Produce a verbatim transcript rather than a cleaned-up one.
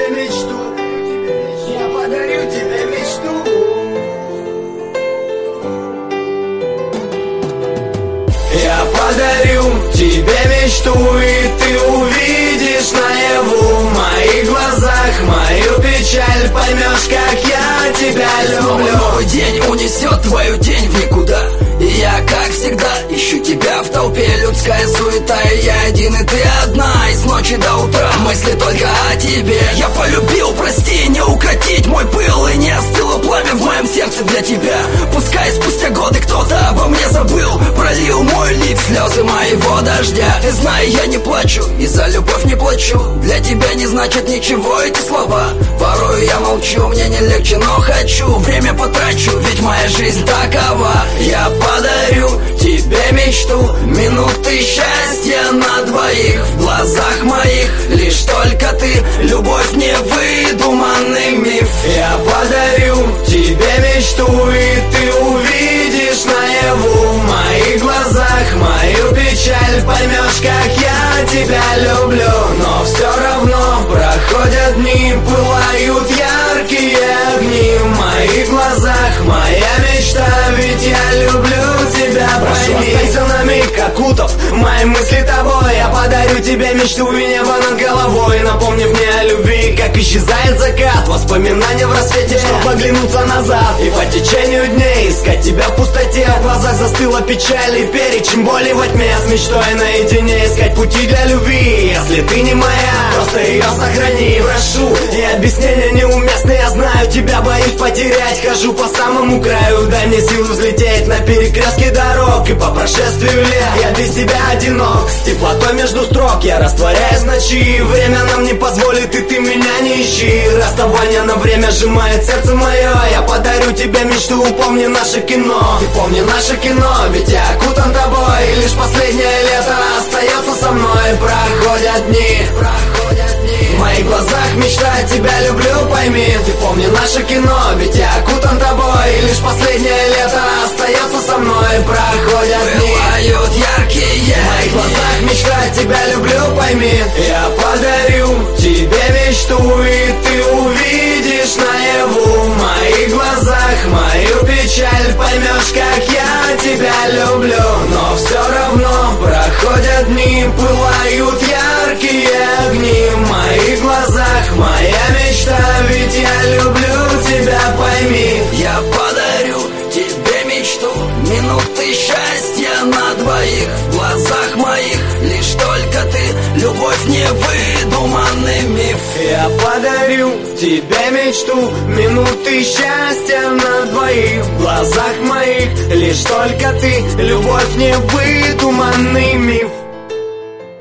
тебе мечту, я подарю тебе мечту. Я подарю тебе мечту, и ты увидишь наяву в моих глазах мою печаль, поймешь, как я тебя люблю. Новый день унесет твою тень в никуда, и я, как всегда, ищу тебя в толпе. Людская суета, и я один, и ты одна. И с ночи до утра мысли только о тебе. Я полюбил, прости, не укротить мой пыл, и не остыло пламя в моем сердце для тебя. Пускай спустя годы кто-то обо мне забыл, пролил мой лик слезы моего дождя. Ты знай, я не плачу, и за любовь не плачу. Для тебя не значат ничего эти слова. Порой я молчу, мне не легче, но хочу. Время потрачу, ведь моя жизнь такова. Я подарю тебе мечту, минуты счастья на двоих. В глазах моих лишь только ты, любовь невыдуманный миф. Я подарю тебе мечту, и ты увидишь наяву в моих глазах мою печаль, поймешь, как я тебя люблю. Но все равно проходят дни, пылают яркие огни в моих глазах моя мечта, ведь я люблю тебя, пойми. Останься на миг, окутав мои мысли тобой. Я подарю тебе мечту и небо над головой, напомнив мне о любви, как исчезает закат. Воспоминания в рассвете, чтобы оглянуться назад и по течению дней искать тебя в пустоте. В глазах застыла печаль и перечень боли во тьме. С мечтой наедине искать пути для любви. Если ты не моя, просто ее сохрани, прошу. И объяснения неуместны, я знаю, тебя боюсь потерять. Хожу по самому краю, дай мне силу взлететь на перекрестке дорог. И по прошествию лет я без тебя одинок, с теплотой между строк я растворяюсь в ночи. Время нам не позволит, и ты меня не ищи. Расставание на время сжимает сердце мое. Я подарю тебе мечту, помни наше кино. Ты помни наше кино, ведь я окутан тобой. И лишь последнее лето остается со мной. Проходят дни, проходят дни. В моих глазах мечта, тебя люблю, пойми. Ты помни наше кино, ведь я окутан тобой. И лишь последнее лето остается со мной. Проходят дни, бывают яркие. В моих глазах мечта, тебя люблю, пойми. Я подарю тебе мечту, и ты увидишь наяву в моих глазах мою печаль, поймешь, как я тебя люблю. Но все равно проходят дни, пылают яркие огни в моих глазах моя мечта, ведь я люблю тебя, пойми. Я подарю тебе мечту, минуты счастья на двоих. В глазах моих лишь только ты, любовь невыдуманный миф. Я подарю тебе мечту, минуты счастья на двоих. В глазах моих лишь только ты, любовь невыдуманный миф.